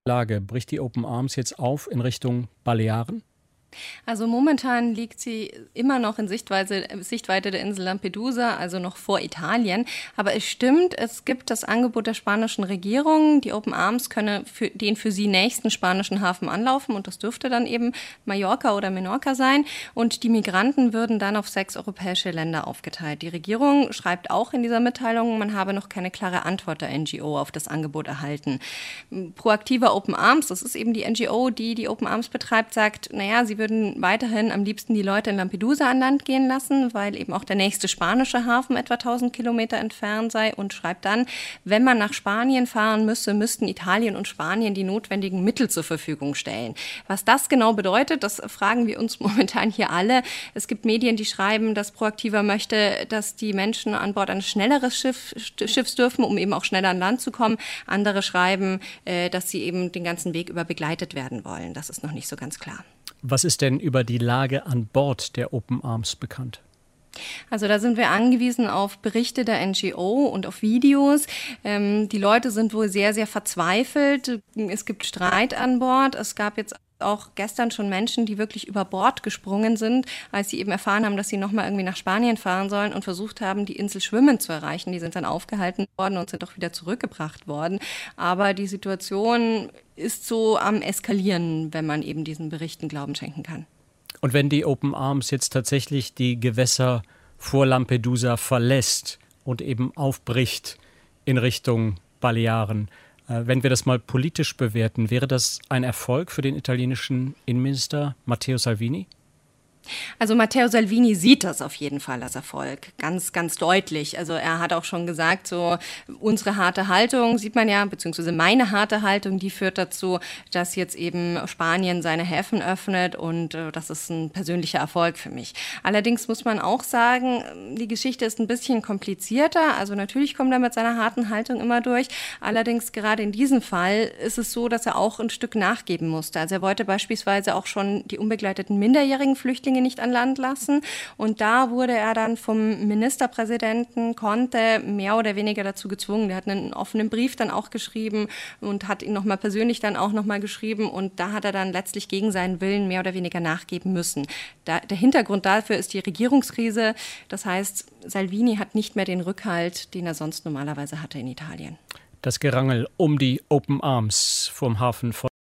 Lage? Bricht die Open Arms jetzt auf in Richtung Balearen? Also momentan liegt sie immer noch in Sichtweite der Insel Lampedusa, also noch vor Italien. Aber es stimmt, es gibt das Angebot der spanischen Regierung. Die Open Arms könne den für sie nächsten spanischen Hafen anlaufen und das dürfte dann eben Mallorca oder Menorca sein. Und die Migranten würden dann auf 6 europäische Länder aufgeteilt. Die Regierung schreibt auch in dieser Mitteilung, man habe noch keine klare Antwort der NGO auf das Angebot erhalten. Proaktiva Open Arms, das ist eben die NGO, die Open Arms betreibt, sagt, naja, sie würden weiterhin am liebsten die Leute in Lampedusa an Land gehen lassen, weil eben auch der nächste spanische Hafen etwa 1000 Kilometer entfernt sei und schreibt dann, wenn man nach Spanien fahren müsse, müssten Italien und Spanien die notwendigen Mittel zur Verfügung stellen. Was das genau bedeutet, das fragen wir uns momentan hier alle. Es gibt Medien, die schreiben, dass Proaktiva möchte, dass die Menschen an Bord eines schnelleren Schiffs dürfen, um eben auch schneller an Land zu kommen. Andere schreiben, dass sie eben den ganzen Weg über begleitet werden wollen. Das ist noch nicht so ganz klar. Was ist denn über die Lage an Bord der Open Arms bekannt? Also da sind wir angewiesen auf Berichte der NGO und auf Videos. Die Leute sind wohl sehr, sehr verzweifelt. Es gibt Streit an Bord. Es gab jetzt auch gestern schon Menschen, die wirklich über Bord gesprungen sind, als sie eben erfahren haben, dass sie nochmal irgendwie nach Spanien fahren sollen und versucht haben, die Insel schwimmend zu erreichen. Die sind dann aufgehalten worden und sind auch wieder zurückgebracht worden. Aber die Situation ist so am Eskalieren, wenn man eben diesen Berichten Glauben schenken kann. Und wenn die Open Arms jetzt tatsächlich die Gewässer vor Lampedusa verlässt und eben aufbricht in Richtung Balearen, wenn wir das mal politisch bewerten, wäre das ein Erfolg für den italienischen Innenminister Matteo Salvini? Also Matteo Salvini sieht das auf jeden Fall als Erfolg, ganz, ganz deutlich. Also er hat auch schon gesagt, so unsere harte Haltung, sieht man ja, beziehungsweise meine harte Haltung, die führt dazu, dass jetzt eben Spanien seine Häfen öffnet und das ist ein persönlicher Erfolg für mich. Allerdings muss man auch sagen, die Geschichte ist ein bisschen komplizierter. Also natürlich kommt er mit seiner harten Haltung immer durch. Allerdings gerade in diesem Fall ist es so, dass er auch ein Stück nachgeben musste. Also er wollte beispielsweise auch schon die unbegleiteten minderjährigen Flüchtlinge nicht an Land lassen. Und da wurde er dann vom Ministerpräsidenten Conte mehr oder weniger dazu gezwungen. Der hat einen offenen Brief dann auch geschrieben und hat ihn nochmal persönlich dann auch nochmal geschrieben. Und da hat er dann letztlich gegen seinen Willen mehr oder weniger nachgeben müssen. Der Hintergrund dafür ist die Regierungskrise. Das heißt, Salvini hat nicht mehr den Rückhalt, den er sonst normalerweise hatte in Italien. Das Gerangel um die Open Arms vom Hafen von